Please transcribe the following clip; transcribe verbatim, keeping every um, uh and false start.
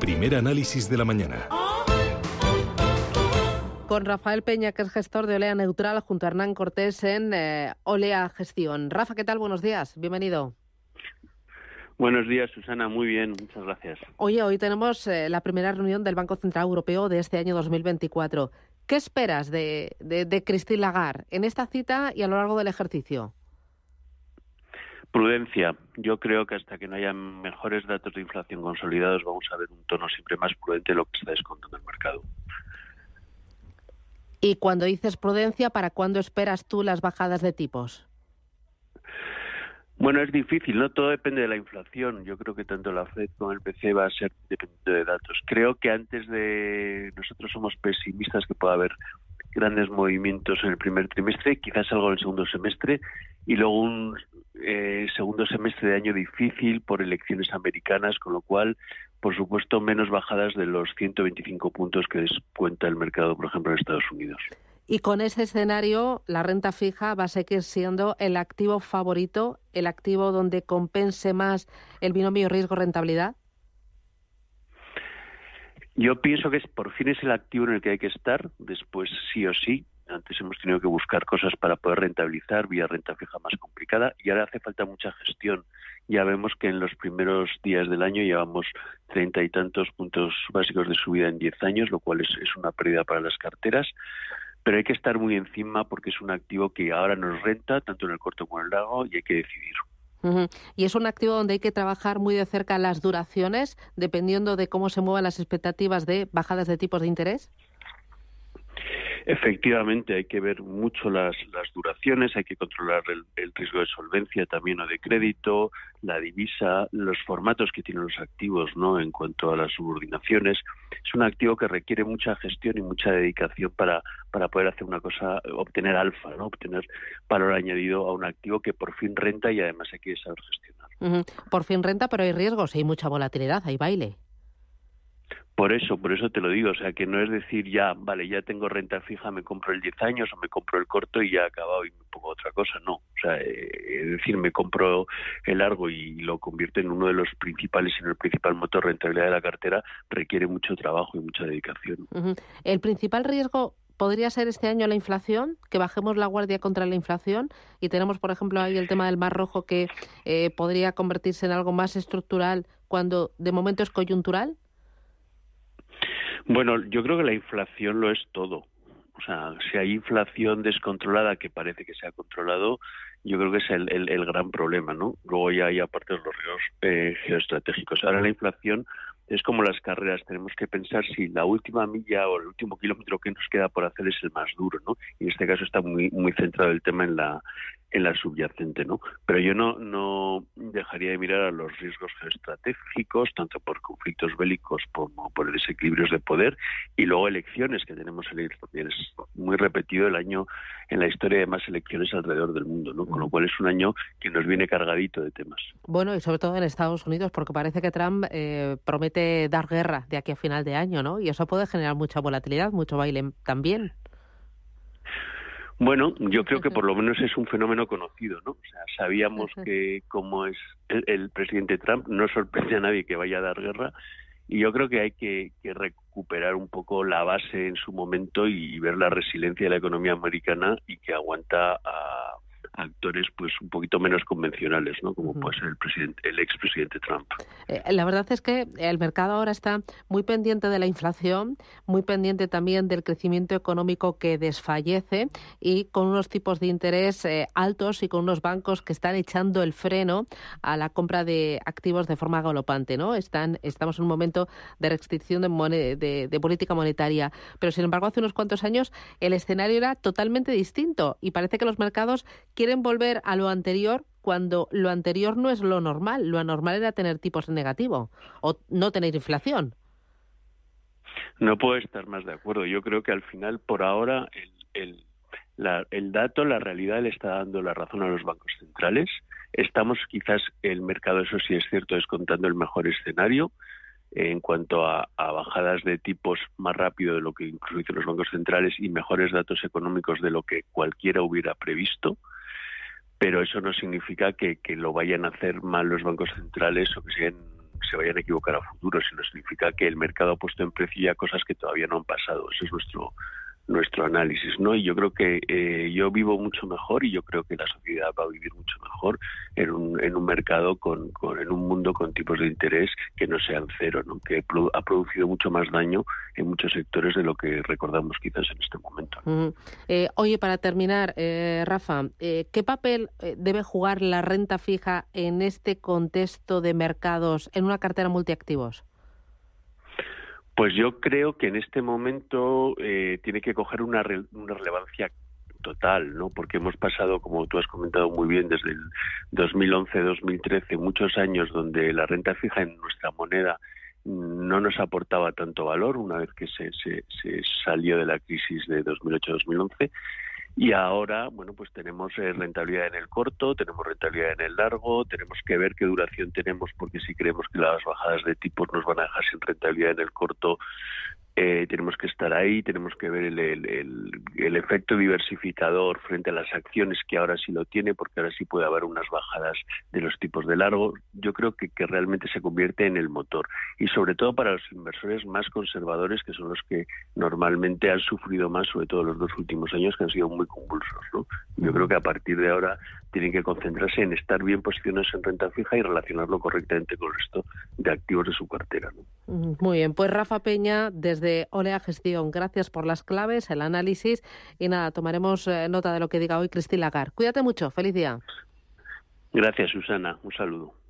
primer análisis de la mañana. Con Rafael Peña, que es gestor de Olea Neutral, junto a Hernán Cortés en eh, Olea Gestión. Rafa, ¿qué tal? Buenos días, bienvenido. Buenos días, Susana. Muy bien, muchas gracias. Oye, hoy tenemos eh, la primera reunión del Banco Central Europeo de este año dos mil veinticuatro. ¿Qué esperas de, de, de Christine Lagarde en esta cita y a lo largo del ejercicio? Prudencia. Yo creo que hasta que no haya mejores datos de inflación consolidados vamos a ver un tono siempre más prudente de lo que está descontando el mercado. Y cuando dices prudencia, ¿para cuándo esperas tú las bajadas de tipos? Bueno, es difícil, ¿no? Todo depende de la inflación. Yo creo que tanto la Fed como el P C va a ser dependiendo de datos. Creo que antes de... Nosotros somos pesimistas que pueda haber grandes movimientos en el primer trimestre, quizás algo en el segundo semestre, y luego un eh, segundo semestre de año difícil por elecciones americanas, con lo cual, por supuesto, menos bajadas de los ciento veinticinco puntos que descuenta el mercado, por ejemplo, en Estados Unidos. Y con ese escenario, la renta fija va a seguir siendo el activo favorito, el activo donde compense más el binomio riesgo-rentabilidad. Yo pienso que es, por fin es el activo en el que hay que estar, después sí o sí. Antes hemos tenido que buscar cosas para poder rentabilizar vía renta fija más complicada y ahora hace falta mucha gestión. Ya vemos que en los primeros días del año llevamos treinta y tantos puntos básicos de subida en diez años, lo cual es, es una pérdida para las carteras. Pero hay que estar muy encima porque es un activo que ahora nos renta, tanto en el corto como en el largo, y hay que decidir. Uh-huh. Y es un activo donde hay que trabajar muy de cerca las duraciones, dependiendo de cómo se muevan las expectativas de bajadas de tipos de interés. Efectivamente, hay que ver mucho las, las duraciones, hay que controlar el, el riesgo de solvencia también o de crédito, la divisa, los formatos que tienen los activos, ¿no? En cuanto a las subordinaciones. Es un activo que requiere mucha gestión y mucha dedicación para, para poder hacer una cosa, obtener alfa, ¿no? Obtener valor añadido a un activo que por fin renta y además hay que saber gestionar. Uh-huh. Por fin renta, pero hay riesgos, hay mucha volatilidad, hay baile. Por eso, por eso te lo digo, o sea, que no es decir ya, vale, ya tengo renta fija, me compro el diez años o me compro el corto y ya he acabado y me pongo otra cosa, no. O sea, eh, es decir, me compro el largo y lo convierto en uno de los principales, en el principal motor de rentabilidad de la cartera, requiere mucho trabajo y mucha dedicación. Uh-huh. El principal riesgo podría ser este año la inflación, que bajemos la guardia contra la inflación y tenemos, por ejemplo, ahí el tema del Mar Rojo que eh, podría convertirse en algo más estructural cuando de momento es coyuntural. Bueno, yo creo que la inflación lo es todo. O sea, si hay inflación descontrolada, que parece que se ha controlado, yo creo que es el, el, el gran problema, ¿no? Luego ya hay aparte los riesgos eh, geoestratégicos. Ahora la inflación es como las carreras. Tenemos que pensar si la última milla o el último kilómetro que nos queda por hacer es el más duro, ¿no? Y en este caso está muy muy centrado el tema en la en la subyacente, ¿no? Pero yo no no dejaría de mirar a los riesgos geoestratégicos, tanto por conflictos bélicos como por desequilibrios de poder, y luego elecciones que tenemos en también. Es muy repetido el año en la historia de más elecciones alrededor del mundo, ¿no? Con lo cual es un año que nos viene cargadito de temas. Bueno, y sobre todo en Estados Unidos, porque parece que Trump eh, promete dar guerra de aquí a final de año, ¿no? Y eso puede generar mucha volatilidad, mucho baile también. Bueno, yo creo que por lo menos es un fenómeno conocido, ¿no? O sea, sabíamos que como es el, el presidente Trump, no sorprende a nadie que vaya a dar guerra, y yo creo que hay que, que recuperar un poco la base en su momento y ver la resiliencia de la economía americana y que aguanta a actores pues un poquito menos convencionales, ¿no? Como uh-huh. puede ser el presidente, el expresidente Trump. Eh, la verdad es que el mercado ahora está muy pendiente de la inflación, muy pendiente también del crecimiento económico que desfallece y con unos tipos de interés eh, altos y con unos bancos que están echando el freno a la compra de activos de forma galopante, ¿no? Están, estamos en un momento de restricción de, moned- de, de política monetaria, pero sin embargo hace unos cuantos años el escenario era totalmente distinto y parece que los mercados quieren volver a lo anterior cuando lo anterior no es lo normal. Lo anormal era tener tipos en negativo o no tener inflación. No puedo estar más de acuerdo. Yo creo que al final, por ahora, el, el, la, el dato, la realidad le está dando la razón a los bancos centrales. Estamos quizás, el mercado, eso sí es cierto, descontando el mejor escenario en cuanto a, a bajadas de tipos más rápido de lo que incluso hicieron los bancos centrales y mejores datos económicos de lo que cualquiera hubiera previsto. Pero eso no significa que, que lo vayan a hacer mal los bancos centrales o que sigan se vayan a equivocar a futuro, sino significa que el mercado ha puesto en precio ya cosas que todavía no han pasado. Ese es nuestro nuestro análisis, ¿no? Y yo creo que eh, yo vivo mucho mejor y yo creo que la sociedad va a vivir mucho mejor en un, en un mercado con, con en un mundo con tipos de interés que no sean cero, ¿no? Que produ- ha producido mucho más daño en muchos sectores de lo que recordamos quizás en este momento. Uh-huh. Eh, oye, para terminar, eh, Rafa, eh, ¿qué papel eh, debe jugar la renta fija en este contexto de mercados en una cartera multiactivos? Pues yo creo que en este momento eh, tiene que coger una, re- una relevancia total, ¿no? Porque hemos pasado, como tú has comentado muy bien, desde el dos mil once dos mil trece, muchos años donde la renta fija en nuestra moneda no nos aportaba tanto valor una vez que se, se, se salió de la crisis de dos mil ocho dos mil once. Y ahora, bueno, pues tenemos eh, rentabilidad en el corto, tenemos rentabilidad en el largo, tenemos que ver qué duración tenemos, porque si creemos que las bajadas de tipos nos van a dejar sin rentabilidad en el corto, eh, tenemos que estar ahí, tenemos que ver el, el, el, el efecto diversificador frente a las acciones, que ahora sí lo tiene, porque ahora sí puede haber unas bajadas de los tipos de largo. Yo creo que, que realmente se convierte en el motor. Y sobre todo para los inversores más conservadores, que son los que normalmente han sufrido más, sobre todo los dos últimos años, que han sido muy convulsos, ¿no? Yo creo que a partir de ahora tienen que concentrarse en estar bien posicionados en renta fija y relacionarlo correctamente con el resto de activos de su cartera, ¿no? Muy bien, pues Rafa Peña, desde Olea Gestión, gracias por las claves, el análisis y nada, tomaremos eh, nota de lo que diga hoy Christine Lagarde. Cuídate mucho, feliz día. Gracias, Susana, un saludo.